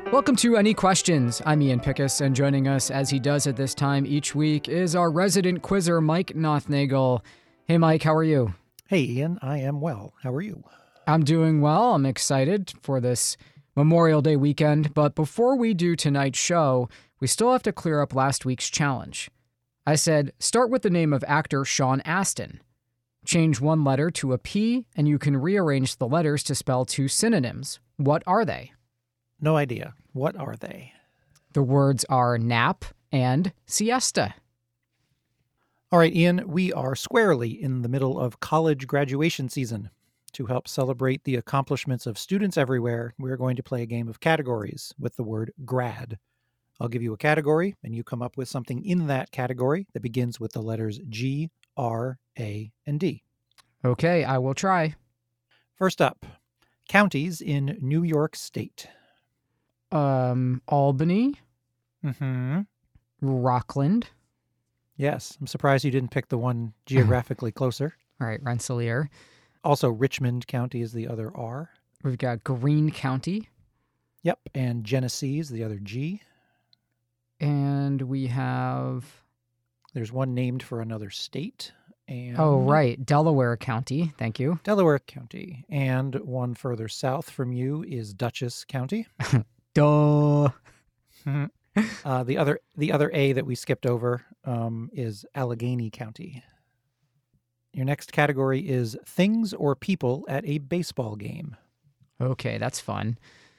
Welcome to Any Questions. I'm Ian Pickus, and joining us as he does at this time each week is our resident quizzer, Mike Nothnagel. Hey, Mike, how are you? Hey, Ian, I am well. How are you? I'm doing well. I'm excited for this Memorial Day weekend, but before we do tonight's show, we still have to clear up last week's challenge. I said, start with the name of actor Sean Astin. Change one letter to a P, and you can rearrange the letters to spell two synonyms. What are they? No idea. What are they? The words are nap and siesta. All right, Ian, we are squarely in the middle of college graduation season. To help celebrate the accomplishments of students everywhere, we're going to play a game of categories with the word grad. I'll give you a category, and you come up with something in that category that begins with the letters G, R, A, and D. Okay, I will try. First up, counties in New York State. Albany, Mm-hmm. Rockland. Yes, I'm surprised you didn't pick the one geographically closer. All right, Rensselaer. Also, Richmond County is the other R. We've got Greene County. Yep, and Genesee is the other G. And we have... There's one named for another state. And Oh, right, Delaware County. Thank you. Delaware County. And one further south from you is Dutchess County. Duh. The other A that we skipped over is Allegheny County. Your next category is things or people at a baseball game. Okay, that's fun.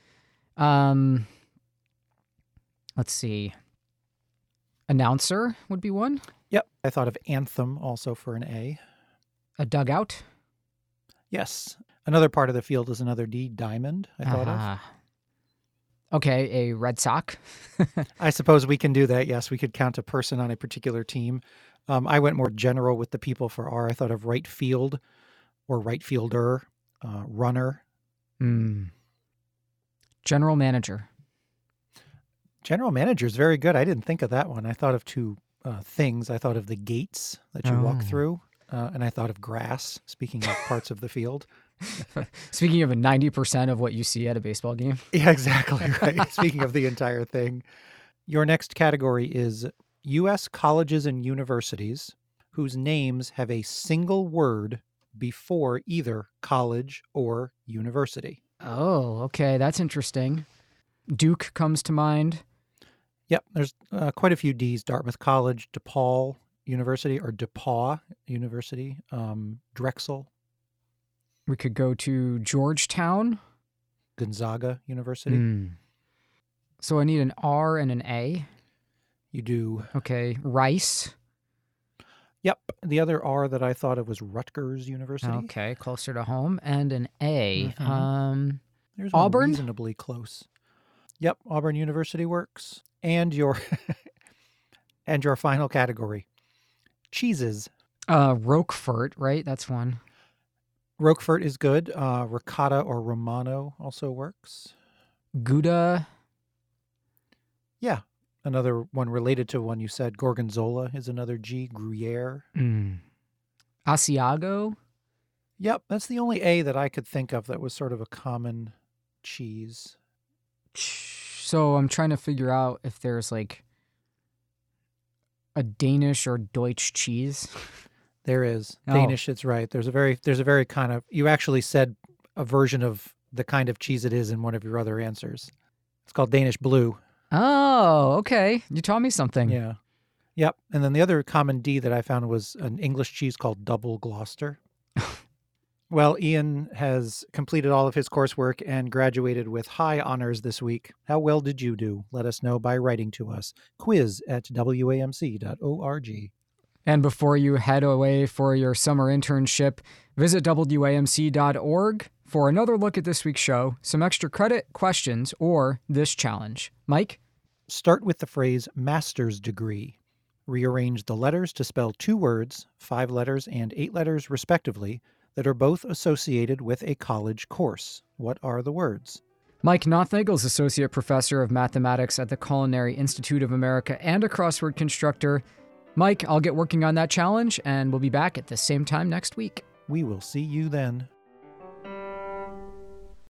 Let's see. Announcer would be one. Yep, I thought of anthem also for an A. A dugout. Yes. Another part of the field is another D, diamond, I thought of. Okay, a Red Sox. I suppose we can do that. Yes, we could count a person on a particular team. I went more general with the people for R. I thought of right field or right fielder, runner. General manager. General manager is very good. I didn't think of that one. I thought of two things. I thought of the gates that you walk through, and I thought of grass, speaking of parts of the field. Speaking of 90% of what you see at a baseball game. Yeah, exactly right. Speaking of the entire thing. Your next category is U.S. colleges and universities whose names have a single word before either college or university. Oh, okay. That's interesting. Duke comes to mind. Yep, there's quite a few D's. Dartmouth College, DePaul University, or DePaul University, Drexel. We could go to Georgetown. Gonzaga University. So I need an R and an A. You do. Okay, Rice. Yep, the other R that I thought of was Rutgers University. Okay, closer to home. And an A. There's Auburn? one reasonably close. Yep, Auburn University works. And your and your final category, cheeses. Roquefort, right? That's one. Roquefort is good. Ricotta or Romano also works. Gouda. Yeah, another one related to one you said. Gorgonzola is another G. Gruyere. Asiago. Yep, that's the only A that I could think of that was sort of a common cheese. So I'm trying to figure out if there's like a Danish or Deutsch cheese. There is. Danish, it's right. There's a very kind of, you actually said a version of the kind of cheese it is in one of your other answers. It's called Danish Blue. Oh, okay. You taught me something. Yeah. Yep. And then the other common D that I found was an English cheese called Double Gloucester. Well, Ian has completed all of his coursework and graduated with high honors this week. How well did you do? Let us know by writing to us. quiz@wamc.org. And before you head away for your summer internship, visit wamc.org for another look at this week's show, some extra credit, questions, or this challenge. Mike? Start with the phrase master's degree. Rearrange the letters to spell two words, 5 letters and 8 letters respectively, that are both associated with a college course. What are the words? Mike Nothnagel is Associate Professor of Mathematics at the Culinary Institute of America and a crossword constructor. Mike, I'll get working on that challenge, and we'll be back at the same time next week. We will see you then.